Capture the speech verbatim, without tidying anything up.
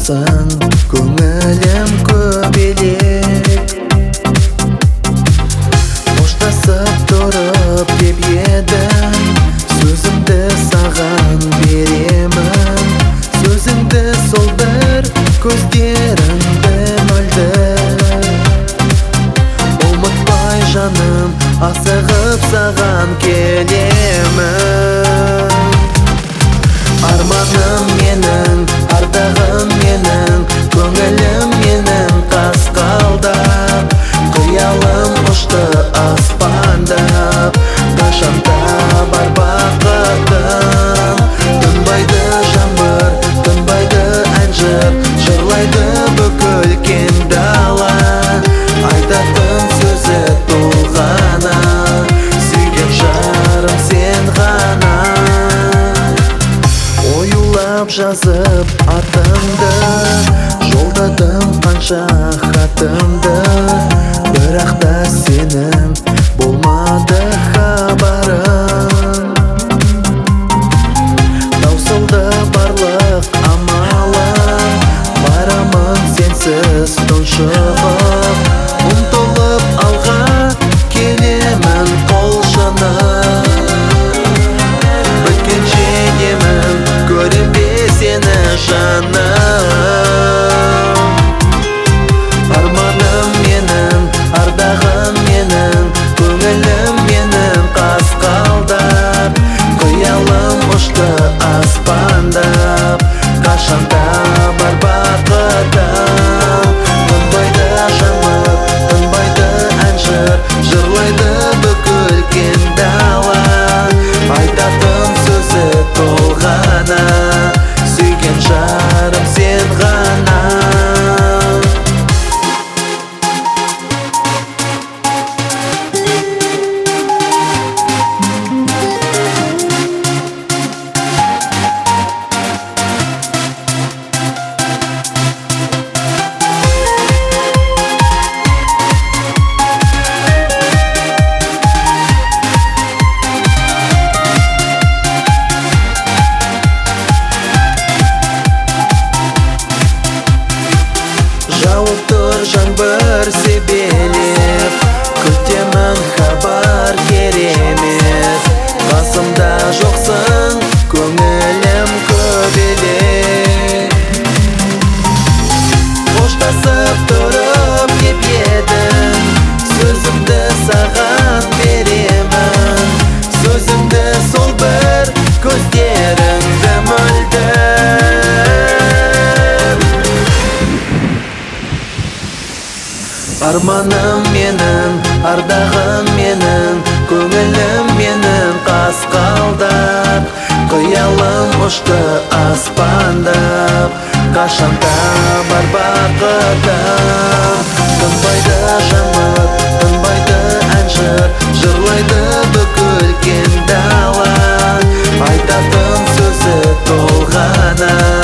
жоқсың, көңілім көбелек. Қоштасып тұрып деп едің, сөзімді саған беремін. Сөзіңді сол бір көздеріңді мөлдір. Ұмытпай жаным, асығып саған келемін. Арманым менің, ардағым менің, көңілім менің қасқалдап. Қиялым ұшты аспандап, қашанда бар бақытым. Тынбайды жаңбыр, тынбайды ән жыр, жырлайды бүкіл кең дала. Айтатын сөзі толғана, сүйген жарым сен ғана. Оюлап жазып атыңды, жолдадым қанша хатымды. Бірақ та сенің болмады хабарың. Таусылды барлық амалым, барамын сенсіз тұншығып. Ұмтылып алға келемін қолшынып. Біткенше емін, көрінбе сені жаным. Арманым менің, ардағым менің, көңілім менің қасқалдап. Қиялым ұшты аспандап, қашанда бар бақытым. Тынбайды жаңбыр, тынбайды ән жыр, жырлайды бүкіл кең дала. Айтатын сөзі толғана, сүйген жарым сен ғана. Жауып тұр жаңбыр себелеп, күтемін хабар керемет. Қасымда жоқсың, көңілім көбелек. Қоштасып тұрып деп едің, сөзімді саған беремін. Сөзімді сол бір көздеріңді мөлдір. Арманым менің, ардағым менің, көңілім менің қасқалдап. Қиялым ұшты аспандап, қашанда бар бақытым. Тынбайды жаңбыр, тынбайды ән жыр, жырлайды бүкіл кең дала. Айтатын сөзі толғана,